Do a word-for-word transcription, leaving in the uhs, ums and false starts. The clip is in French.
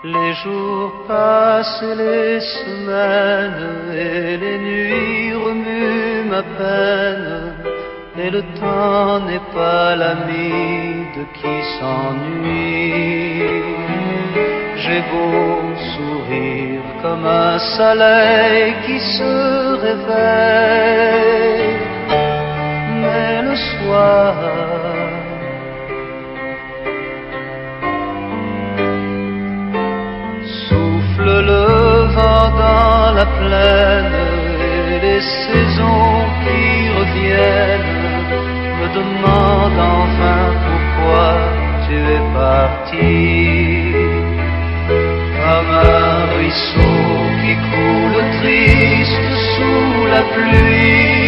Les jours passent et les semaines, et les nuits remuent ma peine, et le temps n'est pas l'ami de qui s'ennuie. J'ai beau sourire comme un soleil qui se réveille, mais le soir souffle le vent dans la plaine, et les saisons qui reviennent me demandent enfin pourquoi tu es parti. Comme un ruisseau qui coule triste sous la pluie,